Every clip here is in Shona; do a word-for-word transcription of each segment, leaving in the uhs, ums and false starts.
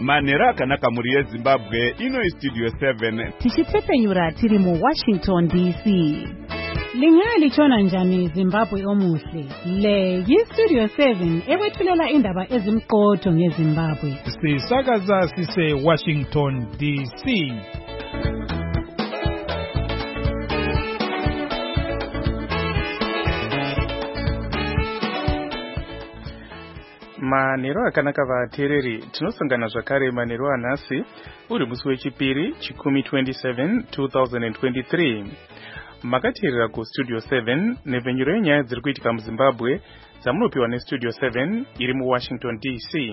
Manera kanaka muri Zimbabwe ino Studio seven. Tichitsepenyura tiri mu Washington D C. Lingali chona njani Zimbabwe omuhle. Le yi Studio seven ewethulela indaba ezimqotho ngeZimbabwe. Sisakaza sise Washington D C. Manero akanaka vateereri tinosangana zvakare manero anhasi uri musi wechipiri chikumi twenty-seven two thousand twenty-three. Makateerera ku Studio seven nepfenyuro yenyaya dziri kuitika muZimbabwe dzamunopiwa neStudio seven iri mu Washington D C.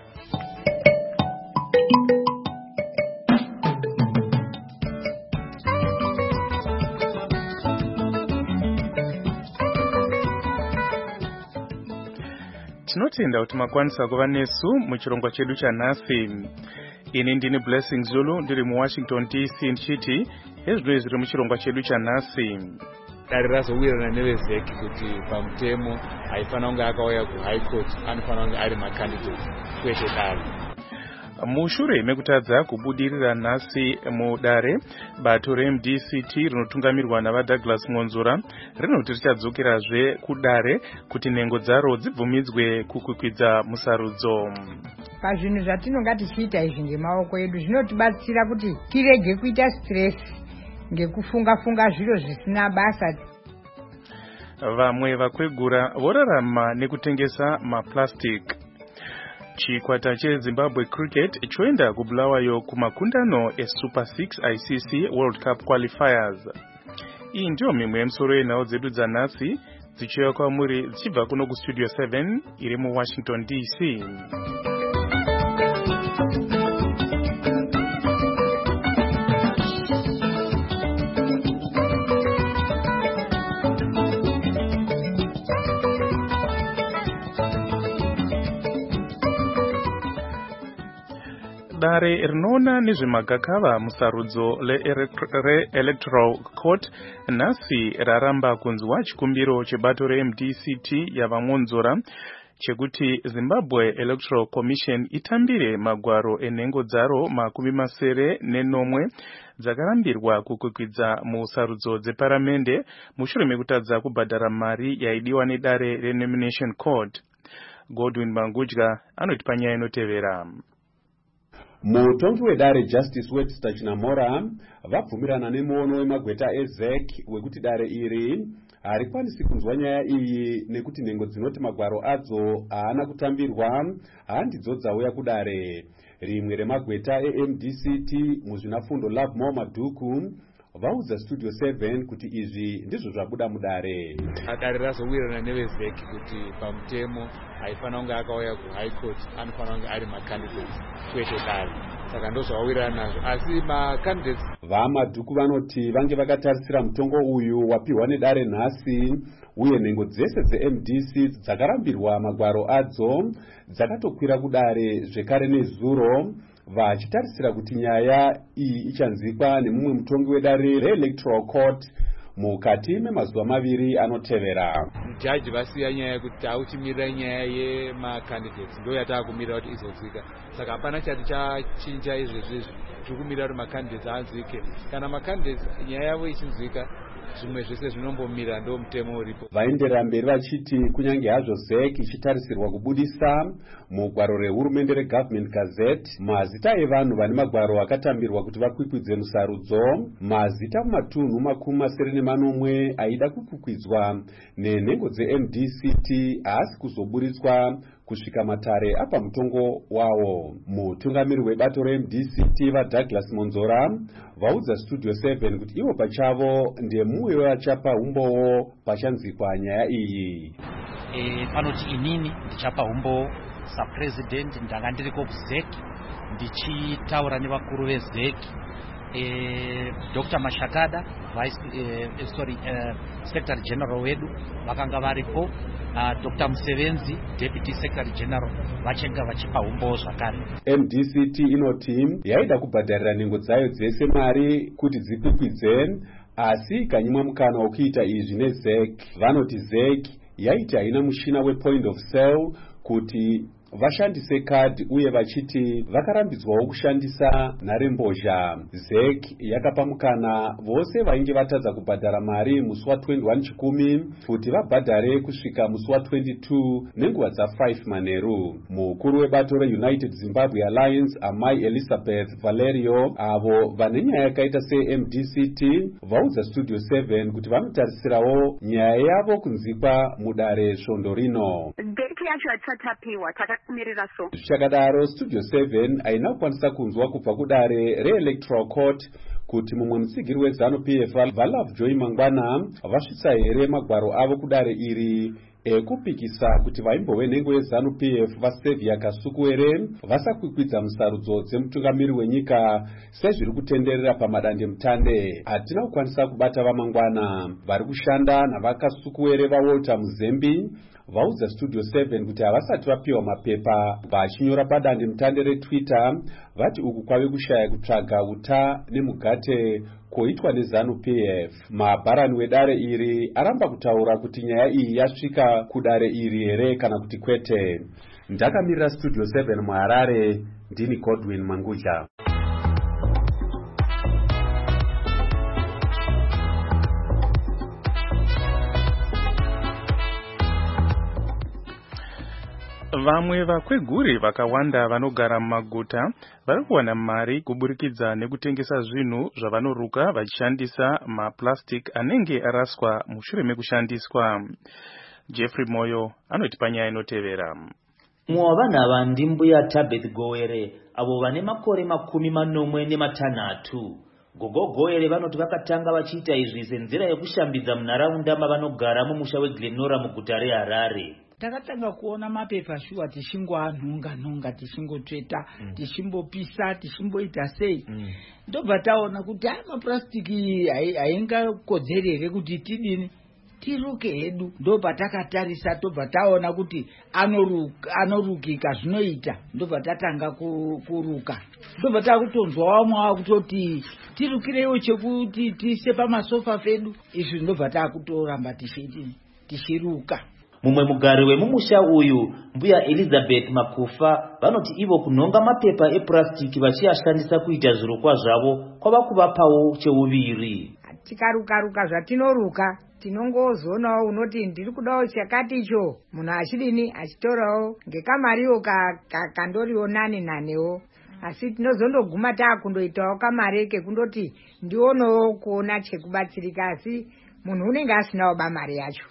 Tinotenda kuti makwanisa kuva nesu muchirongwa chedu chanhasi. Ini ndini Blessing Zulu ndiri mu Washington D C ndichiti ezvino zviri muchirongwa chedu chanhasi. Dare razowirana nevezeki kuti pamutemo haifana kunge akauya ku High Court, anofana kunge ari makandidate kwete dare. Mushure mekutadza kubudirira nhasi mudare, bato reM D C T rinotungamirwa navaDouglas Ngonzora rinoti richadzokerazve kudare kuti nhengo dzaro dzibvumidzwe kukwikwidza musarudzo. Pazvinhu zvatinonga tichiita izvi ngemaoko edu zvinotibatsira kuti tirege kuita stress ngekufunga funga zviro zvisina basa. Vamwe vakwegura vorarama nekutengesa maplastic. Chikwata cheZimbabwe Cricket choenda kubulawayo kumakundano eSuper six I C C World Cup Qualifiers. Iyi ndiyo mimwe yemisoro yenhau dzedu dzanhasi dzichiuya kwamuri dzichibva kuno kuStudio seven iri mu Washington D C. Dare rinoona nezvemagakava musarudzo re-electoral court nhasi raramba kunzwa chikumbiro chebato reM D C T yavaNgonzora chekuti Zimbabwe Electoral Commission itambire magwaro enhengo dzaro makumi masere nenomwe dzakarambirwa kukwikwidza musarudzo dzeparamende mushure mekutadza kubhadhara mari yaidiwa nedare re-nomination court. Godwin Mangudya anoti panyaya inotevera. Mutongi wedare Justice Webster Chinamora vabvumirana nemuono wemagweta ezek wekuti dare iri harikwanisi kunzwa nyaya iyi nekuti nhengo dzinoti magwaro adzo haana kutambirwa handidzo dzauya kudare. Rimwe remagweta eM D C T muzvinafundo Lovemore Madhuku vaudza Studio seven kuti izvi ndizvo zvabuda mudare. Dare razowirana nevezeki kuti pamutemo haifana kunge akauya ku High Court, anofana kunge ari makandidate kwete dare. Saka ndozvawirana nazvo, asi makandidates vaMadhuku vanoti vange vakatarisira mutongo uyu wapiwa nedare nhasi uye nhengo dzese dzeM D C dzakarambirwa magwaro adzo dzakatokwira kudare zvekare nezuro, vachitarisira kuti nyaya iyi ichanzikwa nemumwe mutongi wedare re-electoral court mukati memazuva maviri anotevera. Jaji vasiya nyaya yekuti auchimirira nyaya yemakandidates ndo yataakumirira kuti izodzika. Saka hapana chati chachinja izvezvi izvi, tikumirira kuti makandidates anzike. Kana makandidates nyaya yavo ichinzika, zvimwe zvese zvinombomira ndo mutemo uripo. Vaenderera mberi vachiti kunyange hazvo Z E C ichitarisirwa kubudisa mugwaro rehurumende reGovernment Gazette mazita evanhu vane magwaro akatambirwa kuti vakwikwidze musarudzo, mazita mumatunhu makumi masere nemanomwe aida kukwikwidza nenhengo dzeM D C T haasi kuzoburitswa kusvika matare apa mutongo wawo. Mutungamiri webato reM D C T vaDouglas Ngonzora vaudza Studio seven kuti ivo pachavo ndiye mumwe wachapa umbowo pachanzikwa nyaya iyi. E, panoti inini ndichapa umbowo sapresident ndanga ndiriko ku Z E C ndichitaura nevakuru veZ E C, e, Doctor Mashakada vice e, sorry e, Secretary General wedu vakanga varipo. Uh, Doctor Msevenzi Deputy Secretary General vachenga vachipa umbowo zvakare. M D C T inoti yaida kubhadharira nhengo dzayo dzese mari kuti dzikwikwidze, asi ikanyimwa mukana wokuita izvi neZ E C. Vanoti Z E C yaiti haina mushina wepoint of sale kuti vashandise kadhi uye vachiti vakarambidzwawo kushandisa nharembozha. Z E C yakapa mukana vose vainge vatadza kubhadhara mari musi wa twenty one chikumi kuti vabhadhare kusvika musi wa twenty two nenguva dza five manheru. Mukuru webato reUnited Zimbabwe Alliance Amai Elizabeth Valerio avo vane nyaya yakaita se-M D C T vaudza Studio seven kuti vanotarisirawo nyaya yavo kunzikwa mudare svondo rino. Zvichakadaro Studio seven haina kukwanisa kunzwa kubva kudare reElectoral Court kuti mumwe mutsigiri weZanu P F vaLovejoy Mangwana vasvitsa here magwaro avo kudare iri ekupikisa kuti vaimbove nhengo yeZanu P F vaSevia Kasukuwere vasakwikwidza musarudzo dzemutungamiri wenyika sezviri kutenderera pamadande mutande. Hatina kukwanisa kubata vamangwana. Vari kushanda navakasukuwere vaWalter Muzembi vaudza Studio seven kuti havasati vapiwa mapepa. Vachinyora padande mutande reTwitter vati uku kwave kushaya kutsvaga uta nemugate koitwa neZanu P F. Mabharani wedare iri aramba kutaura kuti nyaya iyi yasvika kudare iri here kana kuti kwete. Ndakamirira Studio seven muHarare, ndini Godwin Manguja. Vamwe vakweguri vakawanda vanogara mumaguta vari kuwana mari kuburikidza nekutengesa zvinhu zvavanoruka vachishandisa maplastic anenge araswa mushure mekushandiswa. Jeffrey Moyo anotipa nyaya inotevera. Mumwe wavanhu ava ndimbuya Tabeth Gowere avo vane makore makumi manomwe nematanhatu. Gogo Gowere vanoti vakatanga vachiita izvi senzira yekushambidza munharaunda mavanogara mumusha weGlenora muguta reHarare. Takatanga kuona mapepa shuwa tichingoanhunga nhunga tichingotsveta mm. tichimbopisa tichimboita sei mm. ndobva taona kuti aya maplastiki haingakodzerere kuti tidini tiruke hedu. Ndobva takatarisa tobva taona kuti anoruka anorukika zvinoita ndobva tatanga kuruka. Ndobva takutonzwa vamwe vakutoti tirukirewo chekuti tise pamasofa fedu. Izvi ndobva takutoramba tichidini tichiruka. Mumwe mugari wemumusha uyu mbuya Elizabeth Makufa vanoti ivo kunonga mapepa eplastiki vachiyashandisa kuita zvirukwa zvavo kwava kuvapawo cheuviri. Tikaruka-ruka zvatinoruka tinongozoonawo unoti ndiri kudawo chakati icho munhu achidini achitorawo ngekamariwo kandoriwo nani nanewo. Asi tinozondoguma taakundoitawo kamari kekundoti ndionowo kuona chekubatsirika asi munhu unenge asinawo bamari yacho.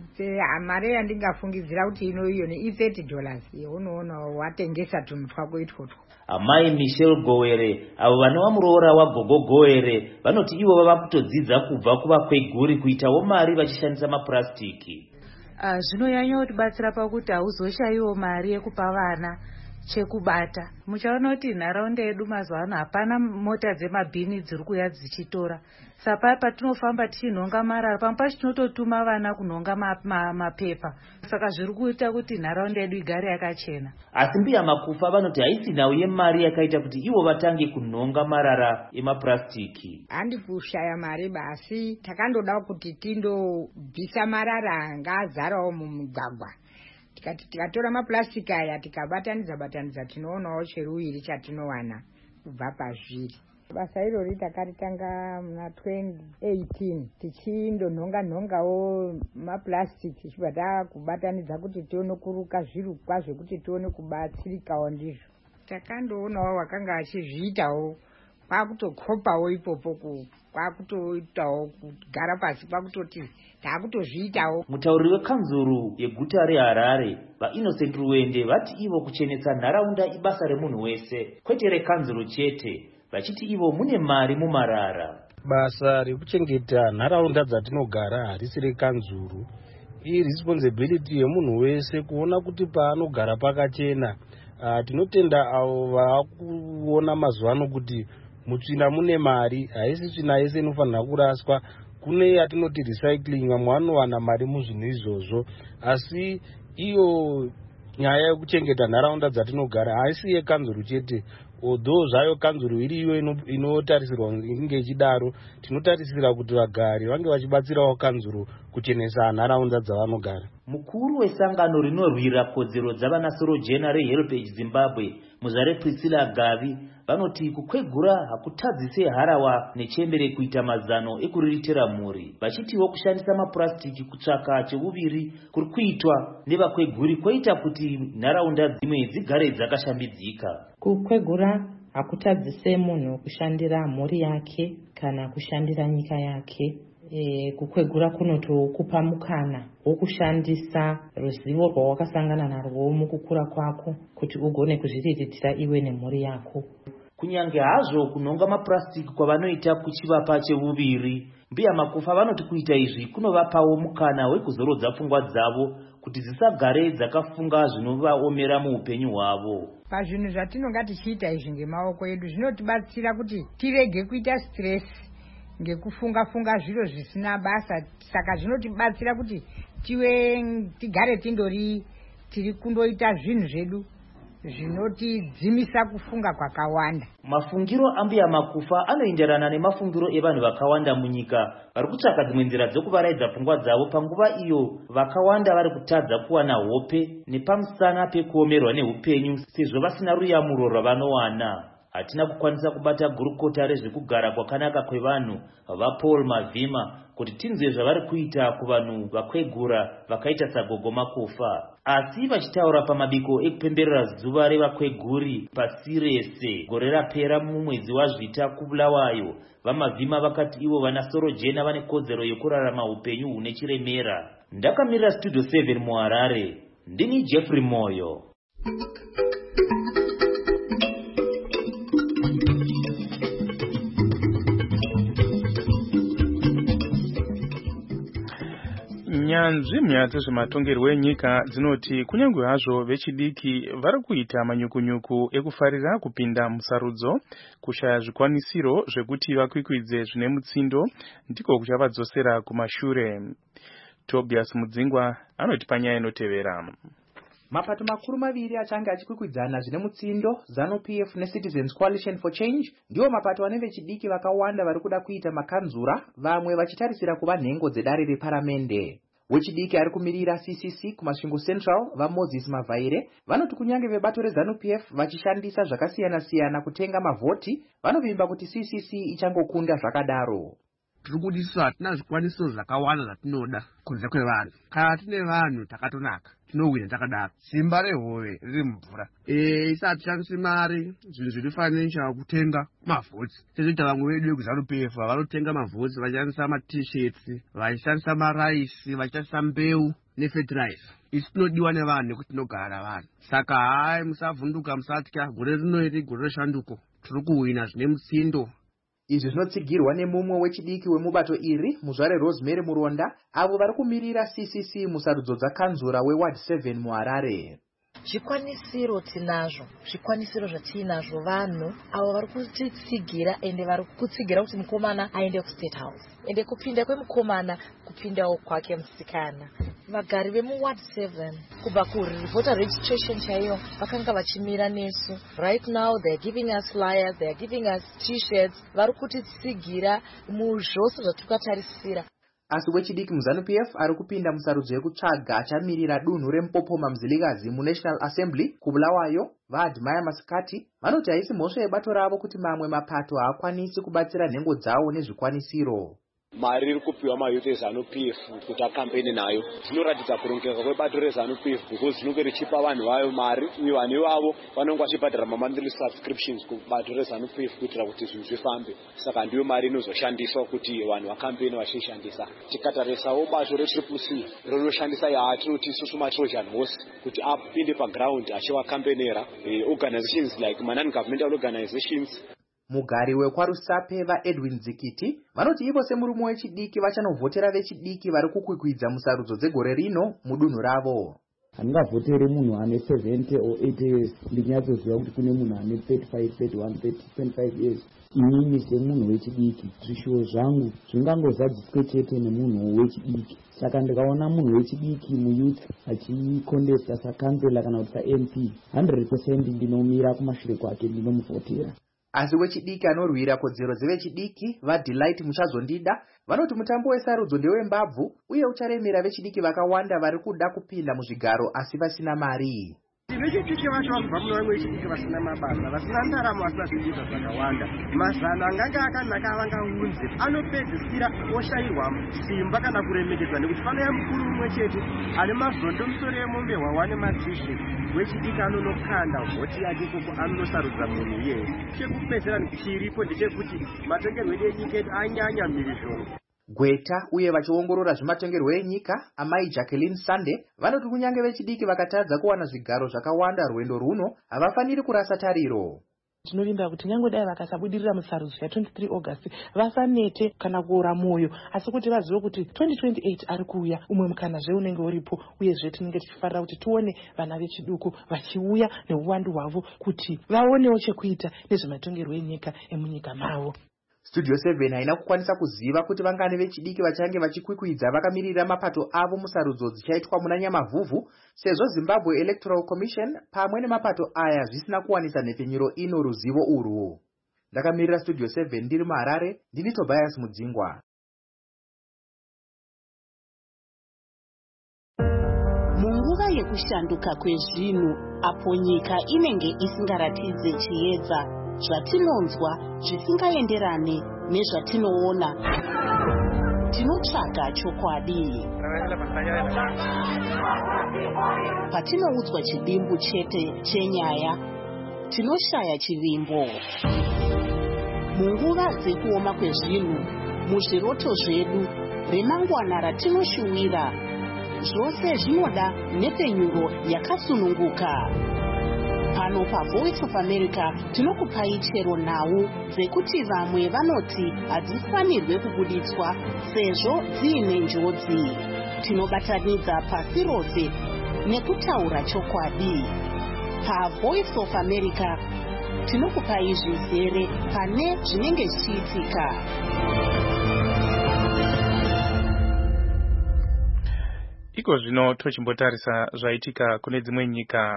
Mari yandingafungidzira kuti ino iyo ni thirty dollars unoona watengesa tunhu twako itwotwo. Amai Michelle Gowere avo vane wamuroora waGogo Gowere vanoti ivo vava kutodzidza kubva kuvakweguri kuitawo mari vachishandisa maplastiki. Uh, zvinonyanya kutibatsira pakuti hauzoshayiwo mari yekupa vana chekubata. Muchaona kuti nharaunda yedu mazuva ano hapana mota dzemabhini dziri kuuya dzichitora. Saka patinofamba tichinhonga marara pamwe pacho tinototuma vana kunhonga mapepa. Ma, ma Saka zviri kuita kuti nharaunda yedu igare yakachena. Asi mbuya Makufa vanoti haisinawo yemari yakaita kuti ivo vatange kunhonga marara emaplastiki. Handi kushaya mari basi takandoda kuti tindobvisa marara ngaazarawo mumugwagwa. Tikati tikatora maplastiki aya tikabatanidza batanidza tinoonawo cheruwiri chatinowana kubva pazviri. Basa irori takaritanga muna twenty eighteen tichindonhonga nhongawo maplastiki tichibva takubatanidza kuti tione kuruka zvirukwa zvekuti tione kubatsirikawo ndizvo. Takandoonawo wakanga achizviitawo kwakutokopawo ipopo kwakutoitawo kugara pasi kwakutoti takutozviitawo. Mutauriri wekanzuru yeguta reHarare vaInnocent Ruwende vati ivo kuchenesa nharaunda ibasa remunhu wese kwete rekanzuru chete, vachiti ivo mune mari mumarara. Basa rekuchengeta nharaunda dzatinogara harisi rekanzuru, iresponsibility yemunhu wese kuona kuti paanogara pakachena. Uh, tinotenda avo vakuona mazuva kuti mutsvina mune mari, haisi tsvina yese inofanira kuraswa. Kune yatinoti recycling, vamwe vanowana mari muzvinhu izvozvo, asi iyo nyaya yekuchengeta nharaunda dzatinogara haisi yekanzuru chete. Although zvayo kanzuru iriyo inotarisirwa inge ichidaro, tinotarisira kuti vagari vange vachibatsirawo kanzuru kuchenesa nharaunda dzavanogara. Mukuru wesangano rinorwira kodzero dzavanasorojena reHelpage Zimbabwe muzvare Priscilla Gavi vanoti kukwegura hakutadzise harawa nechembere kuita mazano ekuriritira mhuri, vachitiwo kushandisa mapurasitiki kutsvaka cheuviri kuri kuitwa nevakweguri kwoita kuti nharaunda dzimwe dzigare dzakashambidzika. Kukwegura hakutadzise munhu kushandira mhuri yake kana kushandira nyika yake. E, kukwegura kunotokupa mukana wokushandisa ruzivo rwawakasangana narwo mukukura kwako kuti ugone kuzviriritira iwe nemhuri yako. Kunyange hazvo kunonga mapurasitiki kwavanoita kuchivapa cheuviri, mbiya makufa vanoti kuita izvi kunovapawo mukana wekuzorodza pfungwa dzavo kuti dzisagare dzakafunga zvinovaomera muupenyu hwavo. Pazvinhu zvatinonga tichiita izvi ngemaoko edu zvinotibatsira kuti tirege kuita stress ngekufunga funga zviro zvisina basa, saka zvinotibatsira kuti tive tigare tindori tiri kundoita zvinhu zvedu zvinotidzimisa kufunga kwakawanda. Mafungiro ambiya makufa anoenderana nemafungiro evanhu vakawanda munyika vari kutsvaka dzimwe nzira dzokuvaraidza pfungwa dzavo panguva iyo vakawanda vari kutadza kuwana hope nepamusana pekuomerwa neupenyu sezvo vasina ruyamuro rwavanowana. Hatina kukwanisa kubata gurukota rezvekugara kwakanaka kwevanhu vaPaul Mavhima kuti tinzwe zvavari kuita kuvanhu vakwegura vakaita sagogo makufa. Asi vachitaura pamabiko ekupemberera zuva revakweguri pasi rese gore rapera mumwedzi wazvita kuBulawayo, vaMavhima vakati ivo vanasorojena vane kodzero yekurarama upenyu hune chiremera. Ndakamirira Studio seven muHarare, ndini Jeffrey Moyo. Nyanzvi munyaya zvematongerwo enyika dzinoti kunyange hazvo vechidiki vari kuita manyukunyuku ekufarira kupinda musarudzo, kushaya zvikwanisiro zvekuti vakwikwidze zvine mutsindo ndiko kuchavadzosera kumashure. Tobias Mudzingwa anoti panyaya inotevera. Mapato makuru maviri achange achikwikwidzana zvine mutsindo, ZANU-P F neCitizens Coalition for Change, ndiwo mapato ane vechidiki vakawanda vari kuda kuita makanzura, vamwe vachitarisira kuva nhengo dzedare reparamende. Wechidiki ari kumirira C C C kumasvingo Central vaMoses Mavhaire vanoti kunyange vebato reZANU-P F vachishandisa zvakasiyana-siyana kutenga mavhoti, vanovimba kuti C C C ichangokunda zvakadaro. Tirikudisa hatina zvikwanisiro zvakawanda zvatinoda kunze kwevanhu. Kana tine vanhu takatonaka, tinowina takadaro. Simba rehove riri mvura. Eh, isati tishandise mari, zvinhu zviri financial kutenga mavhoti. Tezvita vamwe vedu vekuZANU-P F vanotenga mavhoti vachishandisa ma-t-shirts, vachishandisa maraisi, vachishandisa mbeu nefertilizer. Isi tinodiwa nevanhu nekuti tinogara vanhu. Saka hai musavhunduka, musatya, gore rino iri gore reshanduko. Tiri kuwina zvine mutsindo. Izvi zvinotsigirwa nemumwe wechidiki wemubato iri, muzvare Rosemary Muronda, avo vari kumirira C C C musarudzo dzakanzura weWard seven muHarare. Zvikwanisiro tinazvo, zvikwanisiro zvatinazvo vanhu avo vari kutitsigira ende vari kutsigira kuti mukomana aende kuState House. Ende kupinda kwemukomana kupindawo kwake musikana. Vagari vemuWard seven kubva kuvoter registration chaiyo vakanga vachimira nesu. Right now they are giving us flyers, they are giving us t-shirts, vari kutitsigira muzvose zvatukatarisira. Asi wechidiki muZANU-P F ari kupinda musarudzo yekutsvaga achamirira dunhu reMupopoma Mzilikazi muNational Assembly kuBulawayo, vaAdmaya Masikati vanoti haisi mhosva yebato ravo kuti mamwe mapato haakwanisi kubatsira nhengo dzawo nezvikwanisiro. Mari iri kupiwa mayuth eZANU-P F kuti akampeni nayo zvinoratidza kurongeka kwebato reZANU-P F because rinenge richipa vanhu vayo mari uye vanhu ivavo vanenge vachibhadhara ma-monthly subscriptions kubato reZANU-P F kuitira kuti zvinhu zvifambe. Saka ndiyo mari inozoshandiswa kuti vanhu vakampeni vachishandisa. Tikatarisawo bato reTriple C rinoshandisa yatinoti isusu maTrojan horse kuti apinde paground achivakampenera organizations like non-governmental organizations. Mugari wekwaRusape vaEdwin Dzikiti vanoti ivo semurume wechidiki vachanovhotera vechidiki vari kukwikwidza musarudzo dzegore rino mudunhu ravo. Handingavhotere munhu ane seventy or eighty years, ndinyatsoziva kuti kune munhu ane thirty-five, thirty-one, thirty, twenty-five years. Inini semunhu wechidiki zvishuwo zvangu zvingangozadziswe chete nemunhu wechidiki. Saka ndikaona munhu wechidiki muyouth achikondesta sakansela kana kuti saM P, one hundred percent ndinomira kumashure kwake ndinomuvhotera. Asi wechidiki anorwira kodzero dzevechidiki vaDelight Muchazondida vanoti mutambo wesarudzo ndewembabvu uye ucharemera vechidiki vakawanda vari kuda kupinda muzvigaro asi vasina mari. Vechidiki vacho vanobva muno vamwe vechidiki vasina mabasa, vasina ndaramo, vasina zvinhu zvakawanda. Mazano anganga akanaka avangaunze anopedzisira oshayirwa simba kana kuremekedzwa nekuti panouya mukuru mumwe chete ane mazondo musoro yemombe hwawa nematrishe wechidiki anonokanda hoti yake ikoko anonosarudza munhu iyeye. Chekupedzera chiripo ndechekuti matongerwo edu enyika edu anyanya mhirizhongo. Gweta uye vachiongorora zvematongerwo enyika amai Jacqueline Sunday vanoti kunyange vechidiki vakatadza kuwana zvigaro zvakawanda rwendo runo havafaniri kurasa tariro. Tinovimba kuti nyange dai vakasabudirira musarudzo ya23 August vasanete kana kuora moyo, asi kuti vazive kuti twenty twenty-eight ari kuuya, umwe mukana zve unenge uripo, uye zve tinenge tichifarira kuti tuone vana vechiduku vachiuya neuwandu hwavo kuti vaonewo chekuita nezvematongerwo enyika emunyika mavo. Studio seven haina kukwanisa kuziva kuti vangane vechidiki vachange vachikwikwidza vakamirira mapato avo musarudzo dzichaitwa muna Nyamavhuvhu, sezvo Zimbabwe Electoral Commission pamwe nemapato aya zvisina kuwanisa nhepfenyuro ino ruzivo urwu. Ndakamirira Studio seven ndiri muHarare, ndini Tobias Mudzingwa. Munguva yekushanduka kwezvinhu, apo nyika inenge isingaratidze chiedza, zvatinonzwa zvisingaenderane nezvatinoona, tinotsvaga chokwadi. Patinoudzwa chidimbu chete chenyaya, tinoshaya chivimbo. Munguva dzekuoma kwezvinhu, muzviroto zvedu, remangwana ratinoshuwira, zvose zvinoda nhepfenyuro yakasununguka. Pano paVoice of America tinokupai chero nhau dzekuti vamwe vanoti hadzifanirwe kubuditswa sezvo dziine njodzi. Tinobatanidza pasi rose nekutaura chokwadi. PaVoice of America tinokupai zvizere pane zvinenge zvichiitika. Iko zvino tochimbotarisa zvaitika kune dzimwe nyika.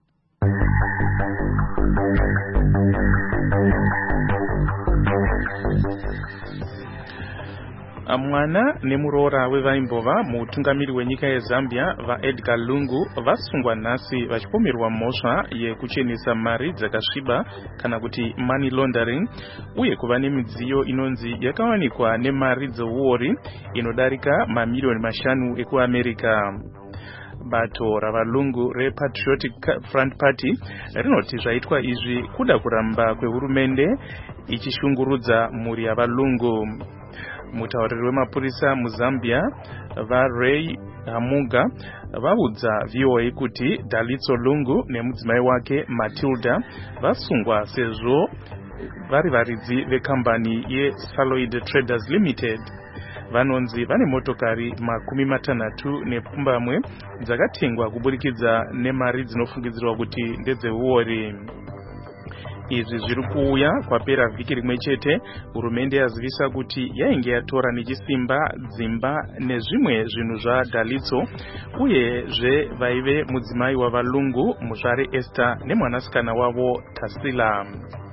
Mwana nemuroora wevaimbova mutungamiri wenyika yeZambia vaEdgar Lungu vasungwa nhasi vachipomerwa mhosva yekuchenesa mari dzakasviba kana kuti money laundering, uye kuva nemidziyo inonzi yakawanikwa nemari dzeuori inodarika mamiliyoni mashanu ekuAmerica. Bato ravalungu rePatriotic Front Party rinoti zvaitwa izvi kuda kuramba kwehurumende ichishungurudza mhuri yavalungu. Mutauriri wemapurisa muZambia vaRay Hamuga vaudza V O A kuti Dalitso Lungu nemudzimai wake Matilda vasungwa sezvo vari varidzi vekambani yeSaloid Traders Limited. Vanonzi vane motokari makumi matanhatu nepfumbamwe dzakatengwa kuburikidza nemari dzinofungidzirwa kuti ndedzeuori. Izvi zviri kuuya kwapera vhiki rimwe chete hurumende yazivisa kuti yainge yatora nechisimba dzimba nezvimwe zvinhu zvaDalitso, uye zve vaive mudzimai wavalungu muzvare Esther nemwanasikana wavo Tasila.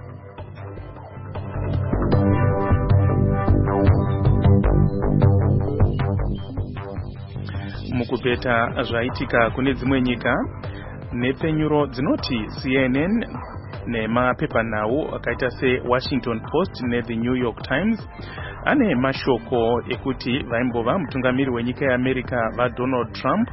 Mukupeta zvaitika kune dzimwe nyika, nepfenyuro dzinoti C N N nemapepanhau akaita seWashington Post neThe New York Times ane mashoko ekuti vaimbova mutungamiri wenyika yeAmerica vaDonald Trump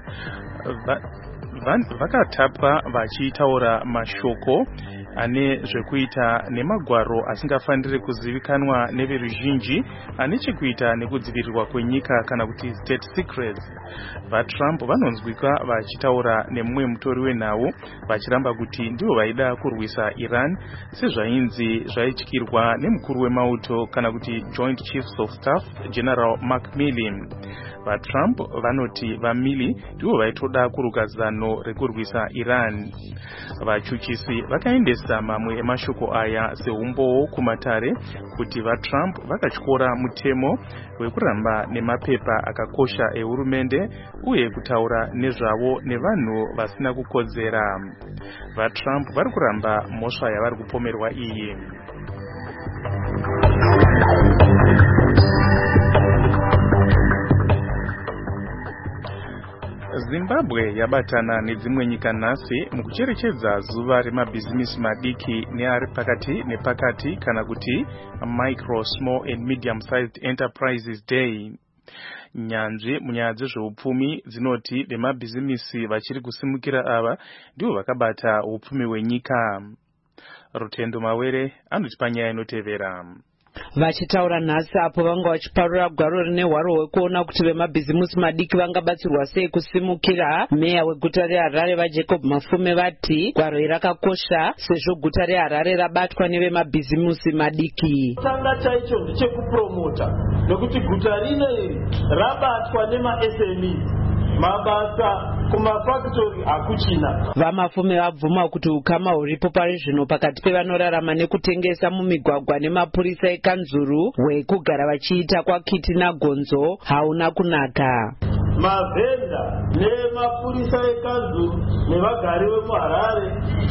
vakatapwa vachitaura mashoko ane zvekuita nemagwaro asingafaniri kuzivikanwa neveruzhinji ane chekuita nekudzivirirwa kwenyika kana kuti state secrets. VaTrump vanonzwika vachitaura nemumwe mutori wenhau vachiramba kuti ndivo vaida kurwisa Iran sezvainzi zvaityirwa nemukuru wemauto kana kuti Joint Chiefs of Staff General Mark Milley. VaTrump vanoti vaMilley ndivo vaitoda kuruka zano rekurwisa Iran. Vachuchisi vakaendesa mamwe emashoko aya seumbowo kumatare kuti vaTrump vakatyora mutemo wekuramba nemapepa akakosha ehurumende uye kutaura nezvavo nevanhu vasina kukodzera. VaTrump vari kuramba mhosva yavari kupomerwa iyi. Zimbabwe yabatana nedzimwe nyika nhasi mukucherechedza zuva remabhizimisi madiki neari pakati nepakati kana kuti micro, small and medium sized enterprises day. Nyanzvi munyaya dzezveupfumi dzinoti vemabhizimisi vachiri kusimukira ava ndivo vakabata upfumi hwenyika. Rutendo Mawere anotipa nyaya inotevera. Vachitaura nhasi apo vanga vachiparura gwaro rine hwaro hwekuona kuti vemabhizimusi madiki vangabatsirwa sei kusimukira, meya weguta reHarare vaJacob Mafume vati gwaro iri rakakosha sezvo guta reHarare rabatwa nevemabhizimusi madiki. Changa chaicho ndechekupromota nekuti guta rino iri rabatwa nemaS M Es, mabasa kumafactory akuchina. Vamafume vabvuma kuti ukama huripo pari zvino pakati pevanorarama nekutengesa mumigwagwa nemapurisa ekanzuru hwekugara vachiita kwakiti nagonzo hauna kunaka. Mavhenda nemapurisa ekanzuru nevagari vemuHarare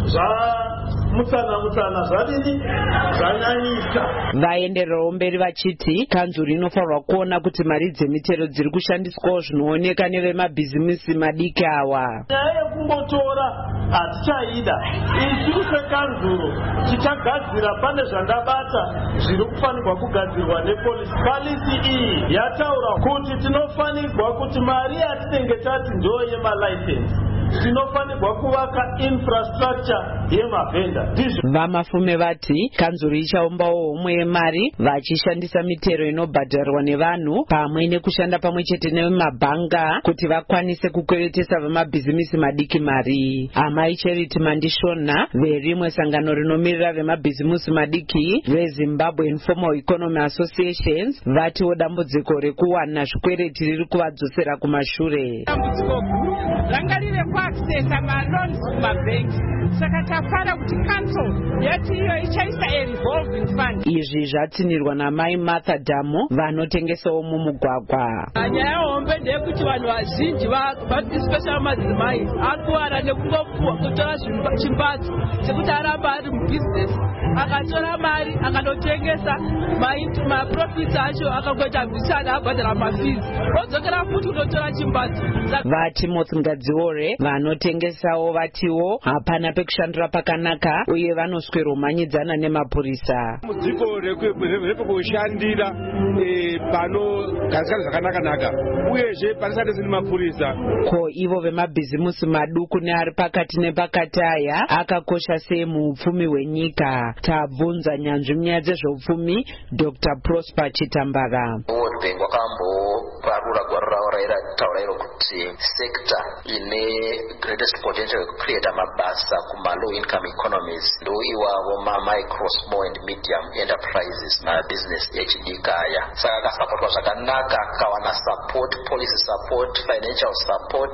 zvamutsana mutsana zvadini zvanyanyisa. Vaendererawo mberi vachiti kanzuru inofanirwa kuona kuti mari dzemitero dziri kushandiswawo zvinooneka nevemabhizimisi madiki awa. Nyaya yekungotora hatichaida. Isu sekanzuru tichagadzira pane zvandabata zviri kufanirwa kugadzirwa nepolisi. Polisi iyi yataura kuti tinofanirwa kuti mari yatinenge tati ndo yemalicense tinofanirwa kuvaka infrastructure yemavhenda. Vamafume vati kanzuru ichaumbawo homwe yemari vachishandisa mitero inobhadharwa nevanhu pamwe nekushanda pamwe chete nemabhanga kuti vakwanise kukweretesa vemabhizimisi madiki mari. Amai Charity Mandishona verimwe sangano rinomirira vemabhizimisi madiki veZimbabwe Informal Economy Associations vatiwo dambudziko rekuwana zvikwereti riri kuvadzosera kumashure. Dambudziko guru ranga riri kuaccessa maloni kumabhengi, saka tafara kuti council yati iyo ichaisa a revolving fund. Izvi zvatsinirwa namai Martha Damo vanotengesawo mumugwagwa. Nyaya yehombe ndeyekuti vanhu vazhinji especially madzimai akuwara nekungopuwa kutora chimbatso chekuti aramba ari mubusiness akatora mari akandotengesa maprofits acho akangoita bhisana abhadhara mafees odzokera futi kunotora chimbatso. VaTimothy Ngadziore vanotengesawo vatiwo hapana pekushandira pakanaka uye vanoswera kumanyidzana nemapurisa. Mudziko repekushandira panogarisana zvakanaka-naka uyezve panisati zini mapurisa. Ko ivo vemabhizimusi maduku neari pakati nepakati aya akakosha sei muupfumi hwenyika? Tabvunza nyanzvi munyaya dzezveupfumi Doctor Prosper Chitambara. World Bank wakamboparura gwaro ravo rairataura iro kuti sector ine greatest potential yekucreata mabasa kuma-low income economies ndo iwavo ma-micro, small and medium enterprises mabusiness echidiki aya. Saka akasapotwa zvakanaka, akawana support, policy support, financial support,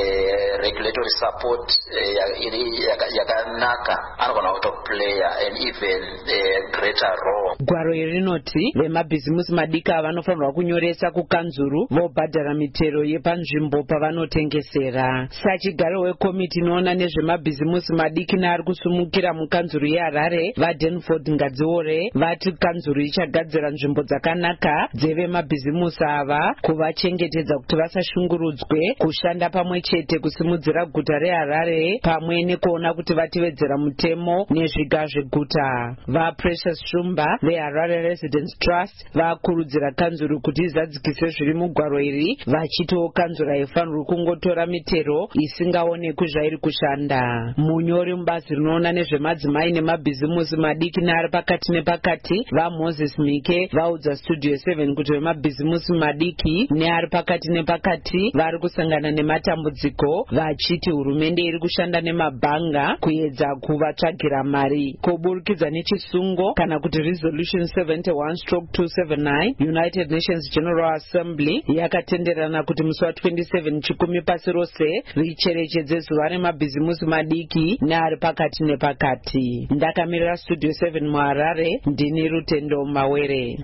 eh, regulatory support iri eh, yakanaka, anogona kutoplaya an even eh, greater role. Gwaro iri rinoti vemabhizimusi madiki vanofanirwa kunyoresa kukanzuru vobhadhara mitero yepanzvimbo pavanotengesera. Sachigaro wekomiti inoona nezvemabhizimusi madiki neari kusumukira mukanzuru yeHarare vaDenford Ngadziore vati kanzuru ichagadzira nzvimbo dzakanaka dzevemabhizimusi ava kuvachengetedza kuti vasashungurudzwe kushanda pamwe chete kusimudzira guta reHarare pamwe nekuona kuti vatevedzera mutemo nezviga zveguta. VaPrecious Shumba veHarare Residence Trust vakurudzira kanzuru kuti izadzikise zviri mugwaro iri vachitiwo kanzuru haifanirwi kungotora mitero isingaonekwi zvairi kushanda. Munyori mubazi rinoona nezvemadzimai nemabhizimusi madiki neari pakati nepakati vaMoses Mike vaudza Studio seven kuti vemabhizimusi madiki neari pakati nepakati vari kusangana nematambudziko vachiti hurumende iri kushanda nemabhanga kuedza kuvatsvagira mari. Kuburikidza nechisungo kana kuti resolution seventy-one stroke two seventy-nine United Nations General Assembly yakatenderana kuti musi wa twenty-seven chikumi pasi rose richerechedze zuva remabhizimusi madiki neari pakati nepakati. Ndakamirira Studio seven muHarare, ndini Rutendo Mawere.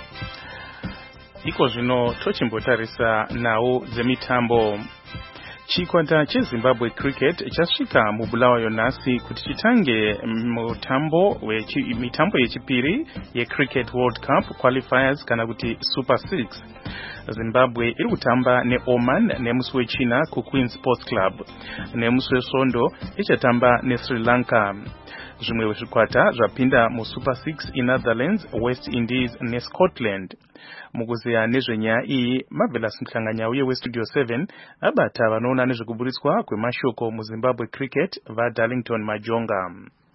Iko zvino tochimbotarisa nawo dzemitambo. Chikwata cheZimbabwe Cricket chasvika mubulawayo nhasi kuti chitange mutambo wechi mitambo yechipiri yeCricket World Cup qualifiers kana kuti Super six. Zimbabwe iri kutamba neOman nemusi wechina kuQueen Sports Club. Nemusi wesvondo ichatamba neSri Lanka. Zvimwe zvikwata zvapinda muSuper six iNetherlands, West Indies neScotland. Mukuzeya nezvenyaya iyi, Marvelous Mhlanganyauye weStudio seven abata vanoona nezvekuburitswa kwemashoko muZimbabwe Cricket vaDarlington Majonga.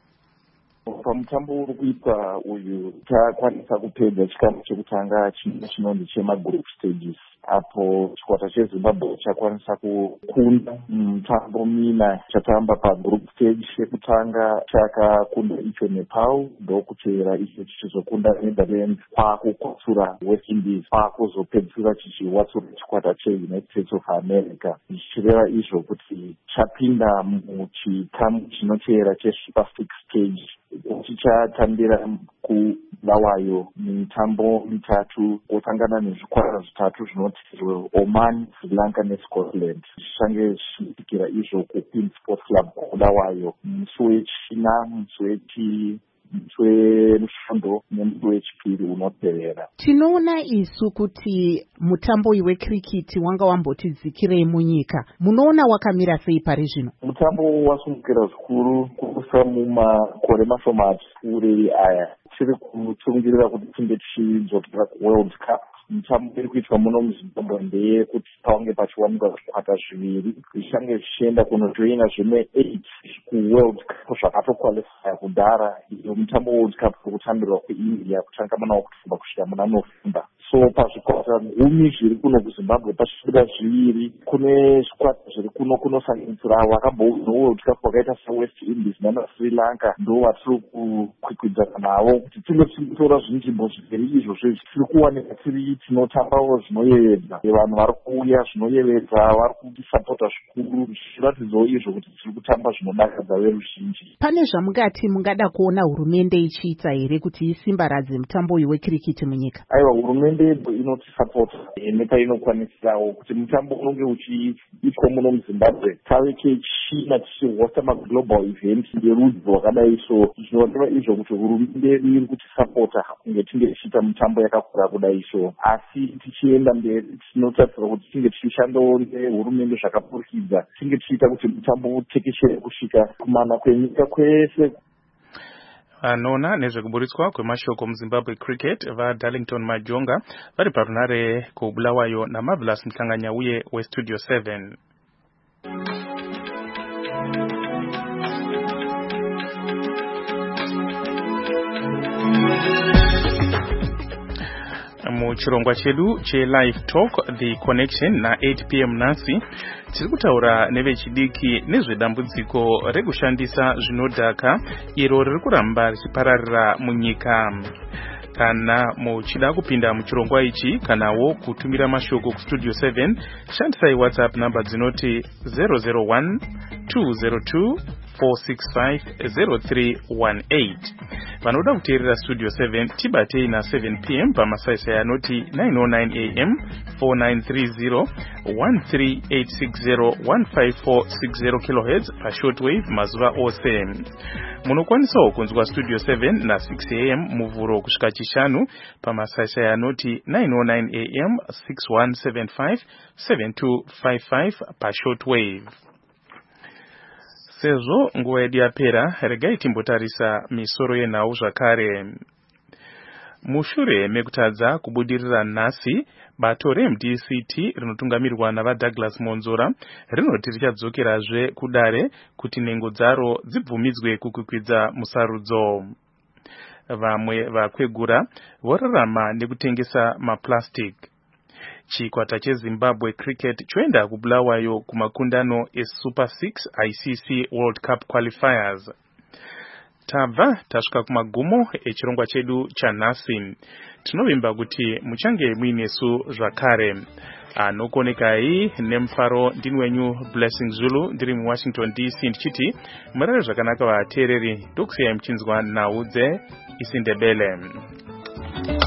Pamutambo uri kuitwa uyu takwanisa kupedza chikamu chekutanga chinonzi chemagroup stages, apo chikwata cheZimbabwe chakwanisa kukunda mutambo mina chatamba pagroup stage yekutanga chakakunda icho Nepal, ndokutevera icho chichizokunda Netherlands, kwakukwatsura West Indies, kwakuzopedzisira chichiwatsura chikwata cheUnited States of America. Zvichireva izvo kuti chapinda muchikamu chinotevera cheSuper six stage, chichatambira kuBulawayo mitambo mitatu, kutangana nezvikwata zvitatu zvinoti Oman, Sri Lanka neScotland. Zvichange zvichiitikira izvo kuQueen Sports Club kuBulawayo musi wechina, musi wechi musi wemusvondo nemusi wechipiri unotevera. Tinoona isu kuti mutambo wecricket wanga wambotidzikirei munyika. Munoona wakamira sei pari zvino? Mutambo wasumukira zvikuru kusa mumakore mashoma kure aya. Tiri kutsungirira kuti tinge tichidzokera kuWorld Cup. Mutambo iri kuitwa muno muZimbabwe ndeye kuti paunge pachiwanikwa zvikwata zviviri zvichange zvichienda kunojoina zvimwe eight kuWorld Cup zvakatokwalifaya kudhara. Iyo mutambo World Cup uri kutambirwa kuIndia kutanga muna Oktoba kusvika muna November. So pazvikwata gumi zviri kuno kuZimbabwe pachibuda zviviri, kune zvikwata zviri kuno kunosanganisira wakamboudzwa World Cup wakaita saWest Indies naSri Lanka, ndo vatiri kukwikwidzana navo kuti tinge tichitora zvinzvimbo zviviri izvozvo tiri kuwanika tiri tinotambawo zvinoyevedza. Vanhu vari kuuya zvinoyevedza, vari kutisapota zvikuru, zvichiratidzawo izvo kuti tiri kutamba zvinodakadza veruzhinji. Pane zvamungati mungada kuona hurumende ichiita here kuti isimbaradze mutambo uyu wecricket munyika? Aiwa, hurumende inotisapota nepainokwanisirawo kuti mutambo unenge uchiitwa muno muZimbabwe tave kechina tichihosta maglobal event nderudzi rwakadai. So zvinoreva izvo kuti hurumende yedu iri kutisapota kunge tinge tichiita mutambo yakakura kudai. So asi tichienda mberi tinotarisira kuti tinge tichishandawo nehurumende zvakapurikidza, tinge tichiita kuti mutambo utekeshere kusvika kumana kwenyika kwese. Anoona nezvekuburitswa kwemashoko muZimbabwe Cricket vaDarlington Majonga vari parunare kuBulawayo naMarvelous Mhlanganyauye weStudio seven. Muchirongwa chedu cheLive Talk The Connection na eight p m nasi tiri kutaura nevechidiki nezvedambudziko rekushandisa zvinodhaka iro riri kuramba richipararira munyika. Kana muchida kupinda muchirongwa ichi kanawo kutumira mashoko kuStudio seven, shandisai WhatsApp namba dzinoti zero zero one two zero two four six five zero three one eight. Vanoda kuteerera Studio seven tibatei na seven p m pamasaisai anoti nine oh nine a m four nine three zero one three eight six zero one five four six zero kilohertz pashortwave mazuva ose. Munokwanisawo kunzwa Studio seven na six a m muvhuro kusvika chishanu pamasaisai anoti nine oh nine a m six one seven five seven two five five pashortwave. Sezvo nguva yedu yapera, regai timbotarisa misoro yenhau zvakare. Mushure mekutadza kubudirira nhasi, bato reM D C T rinotungamirwa navaDouglas Monzora rinoti richadzokerazve kudare kuti nhengo dzaro dzibvumidzwe kukwikwidza musarudzo. Vamwe vakwegura vorarama nekutengesa maplastic. Chikwata cheZimbabwe Cricket choenda kuBulawayo kumakundano eSuper six I C C World Cup qualifiers. Tabva tasvika kumagumo echirongwa chedu chanhasi. Tinovimba kuti muchange muinesu zvakare. Anokonekai nemufaro ndini wenyu Blessing Zulu ndiri muWashington D C ndichiti murare zvakanaka vateereri, ndokusiyai muchinzwa nhau dzeIsindebele.